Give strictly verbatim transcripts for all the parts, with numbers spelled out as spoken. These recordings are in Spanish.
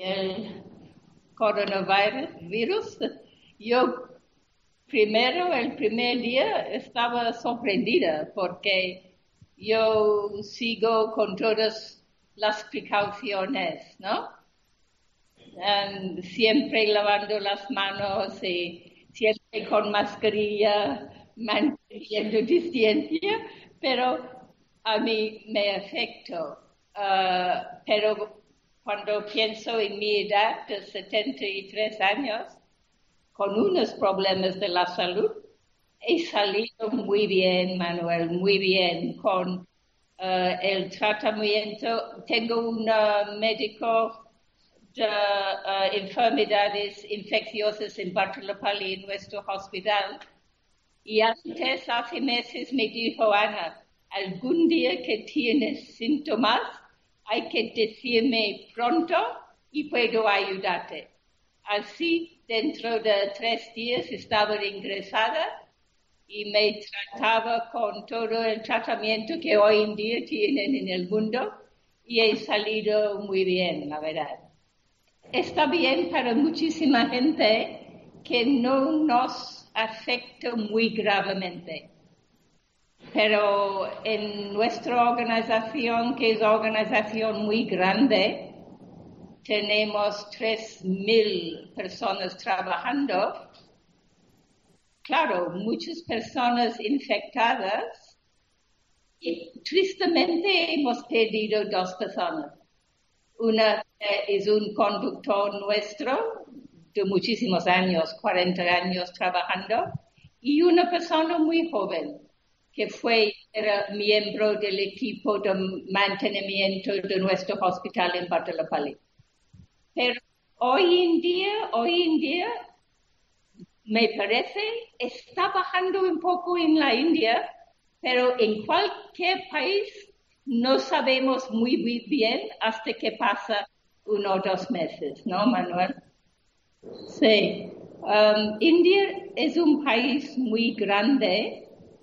el coronavirus, yo primero, el primer día, estaba sorprendida porque yo sigo con todas las precauciones, ¿no? Um, siempre lavando las manos y siempre con mascarilla, manteniendo distancia, pero a mí me afectó. Uh, pero cuando pienso en mi edad de setenta y tres años, con unos problemas de la salud, he salido muy bien, Manuel, muy bien, con uh, el tratamiento. Tengo un uh, médico de uh, enfermedades infecciosas en Bartolopalli, en nuestro hospital. Y antes, hace meses, me dijo, Ana, algún día que tienes síntomas, hay que decirme pronto y puedo ayudarte. Así, dentro de tres días estaba ingresada y me trataba con todo el tratamiento que hoy en día tienen en el mundo y he salido muy bien, la verdad. Está bien para muchísima gente que no nos afecta muy gravemente. Pero en nuestra organización, que es una organización muy grande, tenemos tres mil personas trabajando. Claro, muchas personas infectadas y tristemente hemos perdido dos personas. Una es un conductor nuestro de muchísimos años, cuarenta años trabajando, y una persona muy joven que fue, era miembro del equipo de mantenimiento de nuestro hospital en Bartolopalli. Pero hoy en día, hoy en día, me parece, está bajando un poco en la India, pero en cualquier país no sabemos muy, muy bien hasta que pasa uno o dos meses, ¿no, Manuel? Sí. Um, India es un país muy grande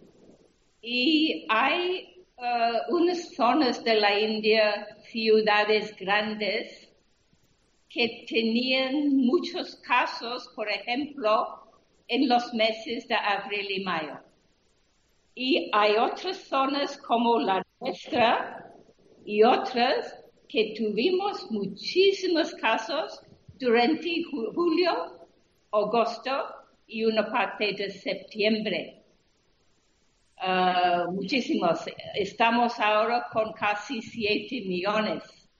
y hay uh, unas zonas de la India, ciudades grandes, que tenían muchos casos, por ejemplo, en los meses de abril y mayo. Y hay otras zonas como la nuestra y otras que tuvimos muchísimos casos durante julio, agosto y una parte de septiembre. Uh, muchísimos. Estamos ahora con casi siete millones.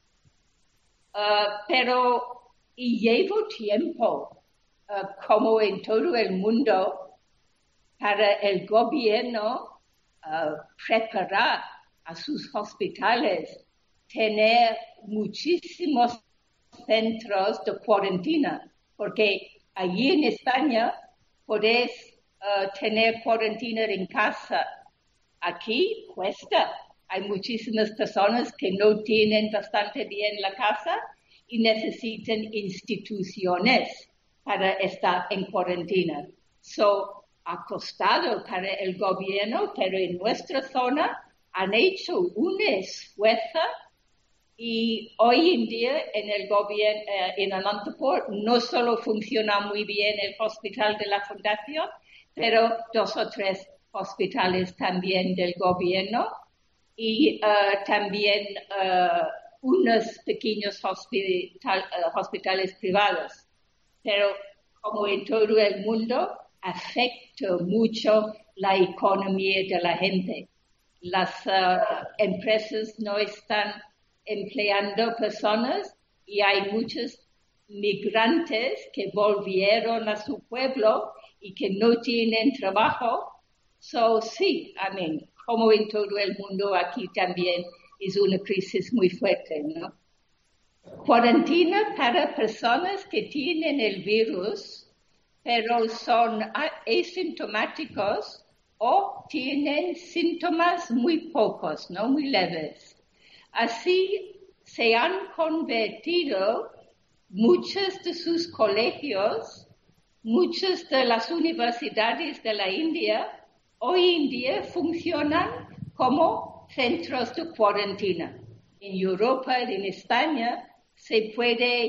Uh, pero, y llevo tiempo, uh, como en todo el mundo, para el gobierno uh, preparar a sus hospitales, tener muchísimos centros de cuarentena, porque allí en España podés uh, tener cuarentena en casa. Aquí cuesta. Hay muchísimas personas que no tienen bastante bien la casa y necesitan instituciones para estar en cuarentena. So, ha costado para el gobierno, pero en nuestra zona han hecho un esfuerzo y hoy en día en el gobierno, eh, en Anantapur, no solo funciona muy bien el hospital de la fundación, pero dos o tres hospitales también del gobierno y uh, también uh, unos pequeños hospital, uh, hospitales privados. Pero como en todo el mundo, afecta mucho la economía de la gente. Las uh, empresas no están empleando personas y hay muchos migrantes que volvieron a su pueblo y que no tienen trabajo. So, sí, I mean, como en todo el mundo, aquí también es una crisis muy fuerte, ¿no? Cuarentena para personas que tienen el virus, pero son asintomáticos o tienen síntomas muy pocos, no muy leves. Así se han convertido muchos de sus colegios, muchas de las universidades de la India, hoy en día funcionan como centros de cuarentena. En Europa, en España, se puede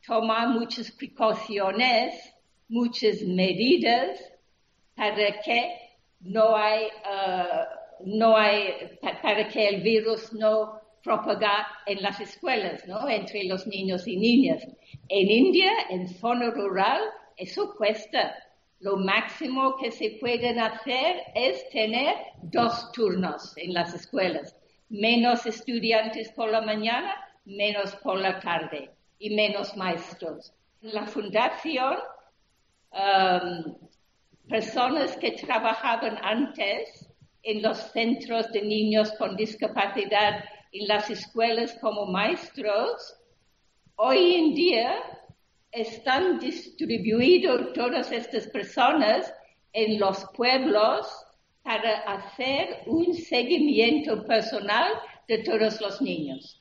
tomar muchas precauciones, muchas medidas para que no hay, uh, no hay, para que el virus no propaga en las escuelas, ¿no? Entre los niños y niñas. En India, en zona rural, eso cuesta. Lo máximo que se pueden hacer es tener dos turnos en las escuelas. Menos estudiantes por la mañana, menos por la tarde y menos maestros. La fundación, um, personas que trabajaban antes en los centros de niños con discapacidad en las escuelas como maestros, hoy en día están distribuidas todas estas personas en los pueblos para hacer un seguimiento personal de todos los niños.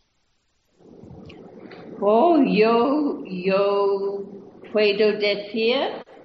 Oh, yo, yo puedo decir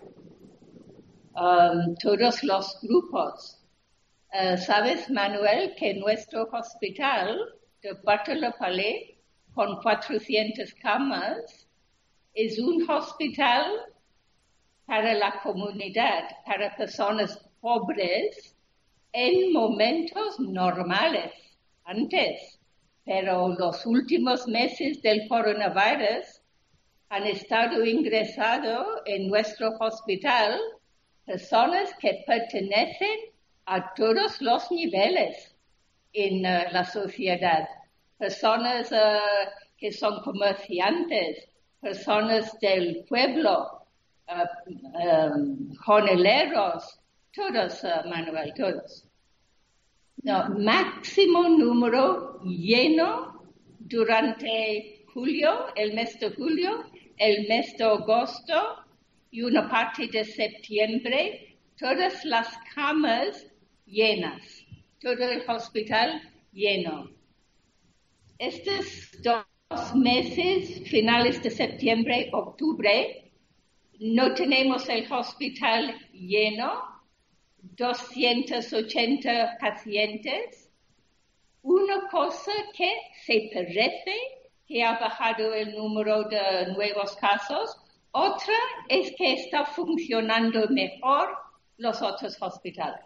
um, todos los grupos. Uh, ¿Sabes, Manuel, que nuestro hospital de Puerto Palais, con cuatrocientas camas, es un hospital para la comunidad, para personas pobres en momentos normales, antes. Pero los últimos meses del coronavirus han estado ingresados en nuestro hospital personas que pertenecen a todos los niveles en uh, la sociedad. Personas uh, que son comerciantes, personas del pueblo, uh, um, jornaleros, todos, uh, Manuel, todos. No, máximo número lleno durante julio, el mes de julio, el mes de agosto y una parte de septiembre, todas las camas llenas, todo el hospital lleno. Estos dos meses, finales de septiembre, octubre, no tenemos el hospital lleno, doscientos ochenta pacientes. Una cosa que se parece que ha bajado el número de nuevos casos, otra es que está funcionando mejor los otros hospitales.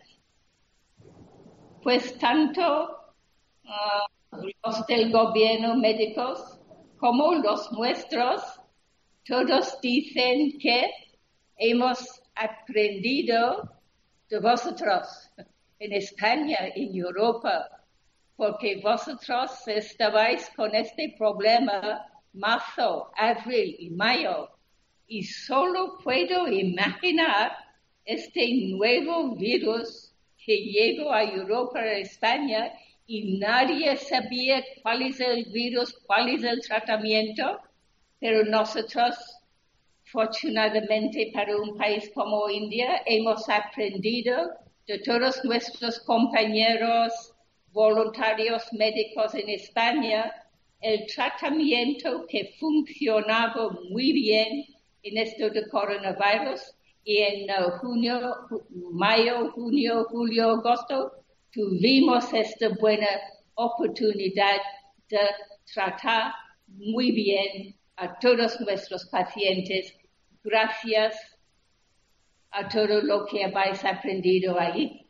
Pues tanto uh, los del gobierno médicos como los nuestros, todos dicen que hemos aprendido de vosotros en España, en Europa, porque vosotros estabais con este problema marzo, abril y mayo, y solo puedo imaginar este nuevo virus que llegó a Europa, a España, y nadie sabía cuál es el virus, cuál es el tratamiento, pero nosotros, fortunadamente para un país como India, hemos aprendido de todos nuestros compañeros voluntarios médicos en España el tratamiento que funcionaba muy bien en esto de coronavirus. Y en uh, junio, mayo, junio, julio, agosto, tuvimos esta buena oportunidad de tratar muy bien a todos nuestros pacientes, gracias a todo lo que habéis aprendido ahí.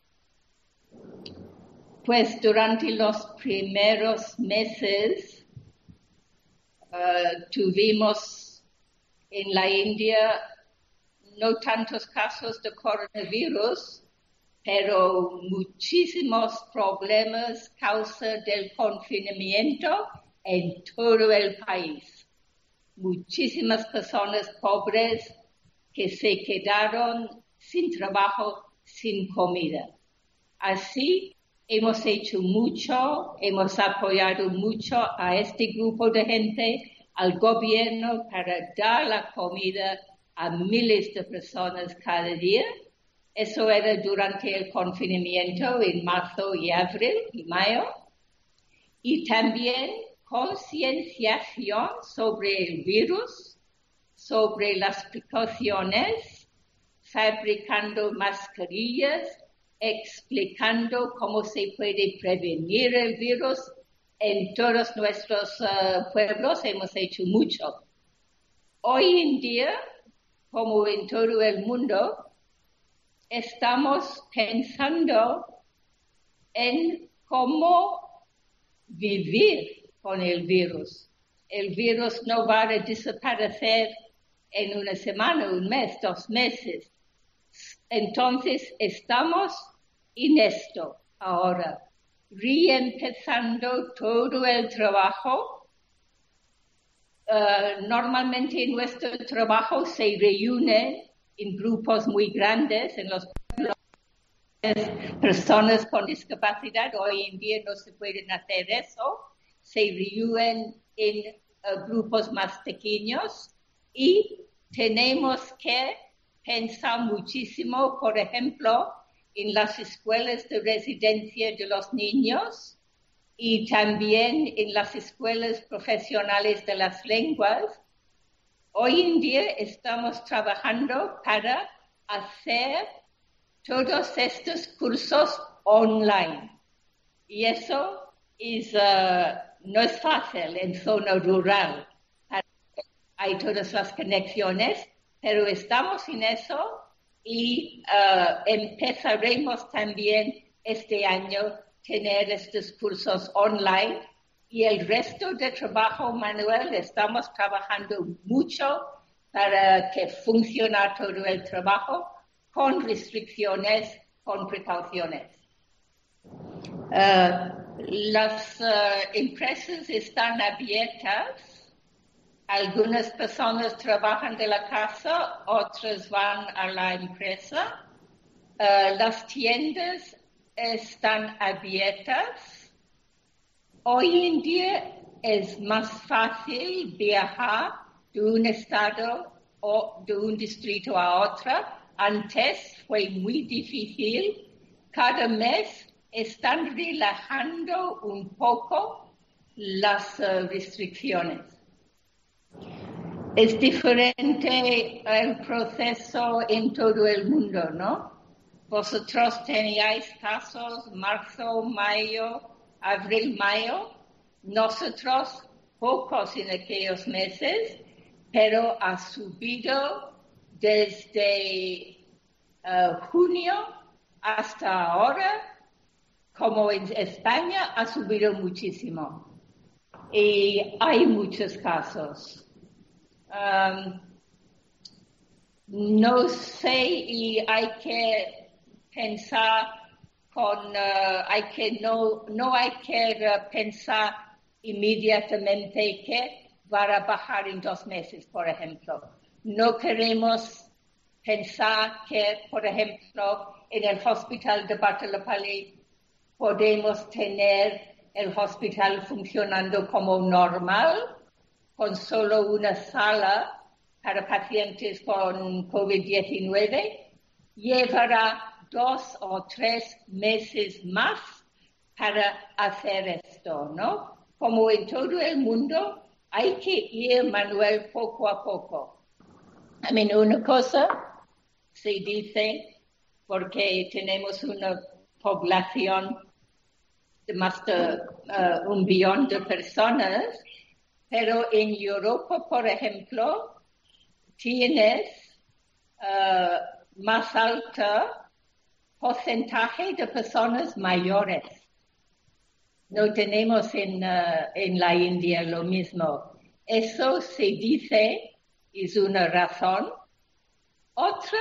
Pues durante los primeros meses uh, tuvimos en la India no tantos casos de coronavirus, pero muchísimos problemas a causa del confinamiento en todo el país. Muchísimas personas pobres que se quedaron sin trabajo, sin comida. Así hemos hecho mucho, hemos apoyado mucho a este grupo de gente, al gobierno, para dar la comida a miles de personas cada día. Eso era durante el confinamiento en marzo y abril y mayo. Y también concienciación sobre el virus, sobre las precauciones, fabricando mascarillas, explicando cómo se puede prevenir el virus. En todos nuestros uh, pueblos hemos hecho mucho. hoy en día, como en todo el mundo, estamos pensando en cómo vivir con el virus. El virus no va a desaparecer en una semana, un mes, dos meses. Entonces, estamos en esto ahora, reempezando todo el trabajo. Uh, normalmente en nuestro trabajo se reúnen en grupos muy grandes, en los personas con discapacidad. Hoy en día no se pueden hacer eso. Se reúnen en uh, grupos más pequeños y tenemos que pensar muchísimo, por ejemplo, en las escuelas de residencia de los niños y también en las escuelas profesionales de las lenguas. Hoy en día estamos trabajando para hacer todos estos cursos online. Y eso es, uh, no es fácil en zona rural. Hay todas las conexiones, pero estamos en eso y uh, empezaremos también este año tener estos cursos online. Y el resto de trabajo, Manuel, estamos trabajando mucho para que funcione todo el trabajo con restricciones, con precauciones. Uh, las uh, empresas están abiertas. Algunas personas trabajan de la casa, otras van a la empresa. Uh, las tiendas están abiertas. Hoy en día es más fácil viajar de un estado o de un distrito a otro. Antes fue muy difícil. Cada mes están relajando un poco las uh, restricciones. Es diferente el proceso en todo el mundo, ¿no? Vosotros teníais casos marzo, mayo, abril, mayo. Nosotros pocos en aquellos meses, pero ha subido desde uh, junio hasta ahora, como en España, ha subido muchísimo. Y hay muchos casos. Um, no sé, y hay que pensar con, uh, hay que no, no hay que uh, pensar inmediatamente que va a bajar en dos meses, por ejemplo. No queremos pensar que, por ejemplo, en el hospital de Batalapalli podemos tener el hospital funcionando como normal, con solo una sala para pacientes con COVID diecinueve, llevará dos o tres meses más para hacer esto, ¿no? Como en todo el mundo, hay que ir, Manuel, poco a poco. I mean, una cosa se dice, porque tenemos una población de más de uh, un billón de personas, pero en Europa, por ejemplo, tienes uh, más alto porcentaje de personas mayores. No tenemos en, uh, en la India lo mismo. Eso se dice, es una razón. Otra,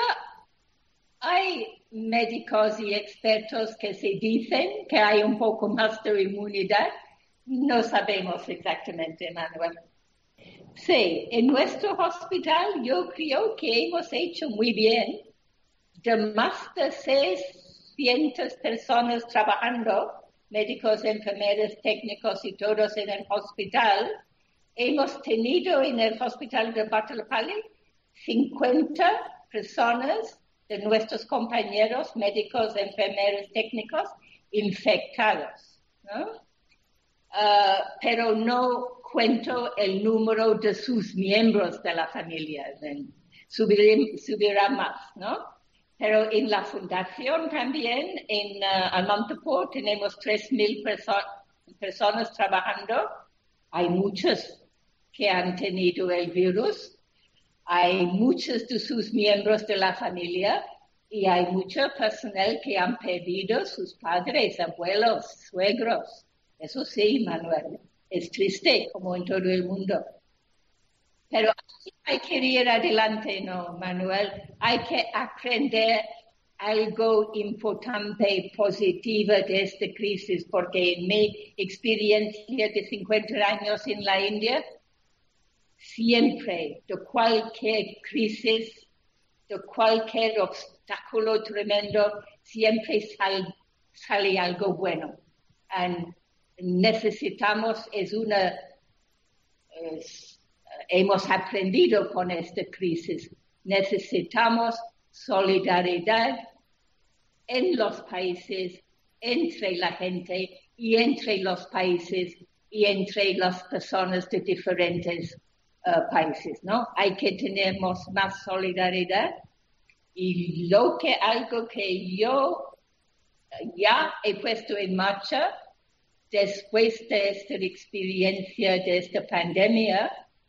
hay médicos y expertos que se dicen que hay un poco más de inmunidad. No sabemos exactamente, Manuel. Sí, en nuestro hospital yo creo que hemos hecho muy bien. De más de seiscientas personas trabajando, médicos, enfermeros, técnicos y todos en el hospital, hemos tenido en el hospital de Batalapalli cincuenta personas de nuestros compañeros médicos, enfermeros, técnicos infectados, ¿no? Uh, pero no cuento el número de sus miembros de la familia, subirá, subirá más, ¿no? Pero en la fundación también, en uh, Anantapur, tenemos tres mil perso- personas trabajando. Hay muchos que han tenido el virus. hay muchos de sus miembros de la familia y hay mucho personal que han perdido sus padres, abuelos, suegros. Eso sí, Manuel, es triste como en todo el mundo. Pero hay que ir adelante, ¿no, Manuel? Hay que aprender algo importante, positivo de esta crisis, porque en mi experiencia de cincuenta años en la India, siempre, de cualquier crisis, de cualquier obstáculo tremendo, siempre sal, sale algo bueno. And necesitamos, es una, es, hemos aprendido con esta crisis, necesitamos solidaridad en los países, entre la gente y entre los países y entre las personas de diferentes uh, países, ¿no? Hay que tener más solidaridad y lo que algo que yo ya he puesto en marcha después de esta experiencia, de esta pandemia,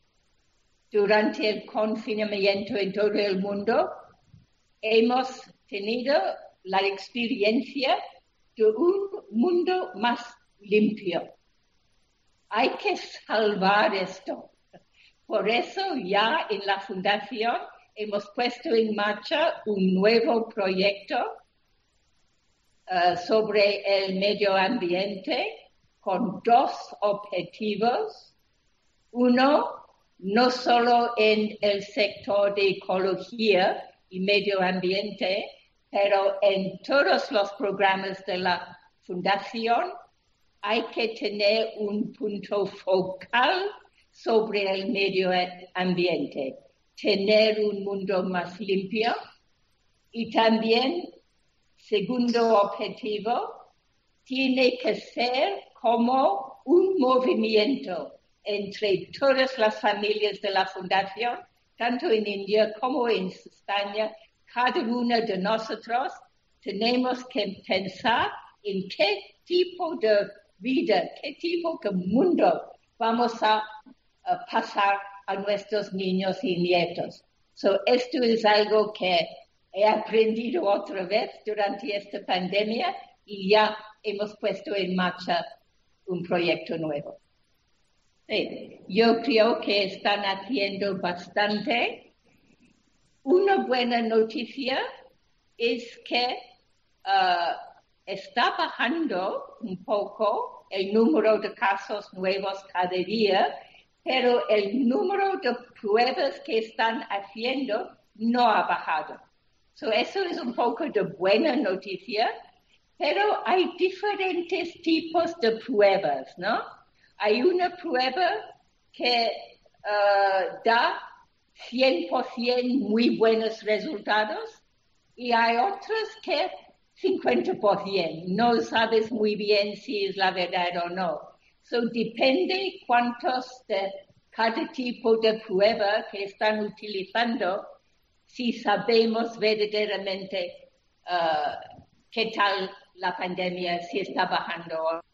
durante el confinamiento en todo el mundo, hemos tenido la experiencia de un mundo más limpio. Hay que salvar esto. Por eso ya en la Fundación hemos puesto en marcha un nuevo proyecto uh, sobre el medio ambiente con dos objetivos. Uno, no solo en el sector de ecología y medio ambiente, pero en todos los programas de la Fundación hay que tener un punto focal sobre el medio ambiente, tener un mundo más limpio y también, segundo objetivo, tiene que ser como un movimiento entre todas las familias de la Fundación, tanto en India como en España. Cada uno de nosotros tenemos que pensar en qué tipo de vida, qué tipo de mundo vamos a, a pasar a nuestros niños y nietos. So, esto es algo que he aprendido otra vez durante esta pandemia y ya hemos puesto en marcha un proyecto nuevo. Sí, yo creo que están haciendo bastante. Una buena noticia es que uh, está bajando un poco el número de casos nuevos cada día, pero el número de pruebas que están haciendo no ha bajado. So, eso es un poco de buena noticia, pero hay diferentes tipos de pruebas, ¿no? Hay una prueba que uh, da cien por ciento muy buenos resultados y hay otros que cincuenta por ciento. No sabes muy bien si es la verdad o no. So, depende cuántos de cada tipo de prueba que están utilizando, si sabemos verdaderamente uh, qué tal la pandemia, si está bajando o no.